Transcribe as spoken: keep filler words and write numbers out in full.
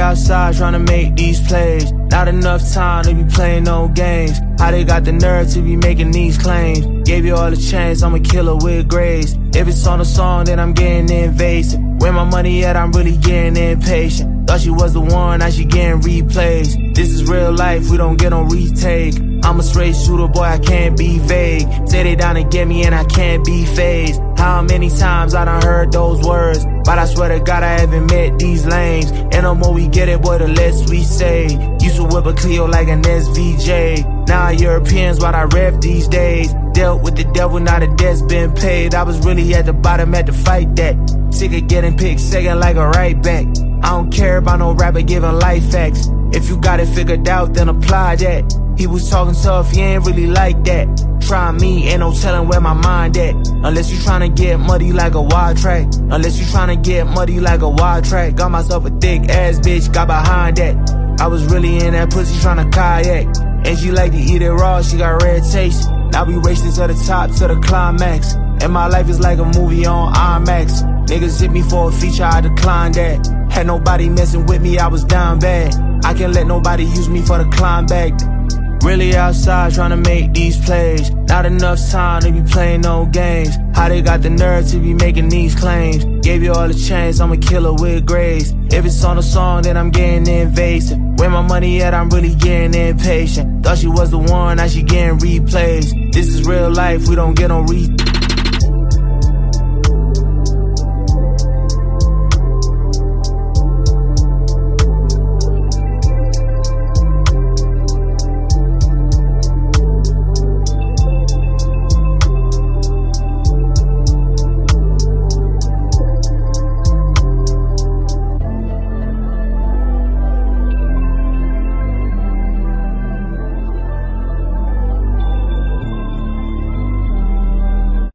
outside trying to make these plays. Not enough time to be playing no games. How they got the nerve to be making these claims? Gave you all a chance, I'm a killer with grace. If it's on a song, then I'm getting invasive. Where my money at, I'm really getting impatient. Thought she was the one, now she getting replaced. This is real life, we don't get no retake. I'm a straight shooter, boy, I can't be vague. Say they down to get me and I can't be phased. How many times I done heard those words, but I swear to God I haven't met these lames. And the more we get it, boy, the less we say. Used to whip a Clio like an S V J. Now Europeans what I rep these days. Dealt with the devil, now the debt's been paid. I was really at the bottom, had to fight that. Sick of getting picked second like a right back. I don't care about no rapper giving life facts. If you got it figured out, then apply that. He was talking tough, he ain't really like that. Try me, ain't no telling where my mind at. Unless you tryna get muddy like a wild track. Unless you tryna get muddy like a wild track. Got myself a thick ass bitch, got behind that. I was really in that pussy tryna kayak. And she like to eat it raw, she got red taste. Now we racing to the top, to the climax. And my life is like a movie on IMAX. Niggas hit me for a feature, I declined that. Had nobody messing with me, I was down bad. I can't let nobody use me for the climb back. Really outside trying to make these plays. Not enough time to be playing no games. How they got the nerve to be making these claims? Gave you all a chance, I'm a killer with grace. If it's on a song, then I'm getting invasive. Where my money at, I'm really getting impatient. Thought she was the one, now she getting replaced. This is real life, we don't get no re-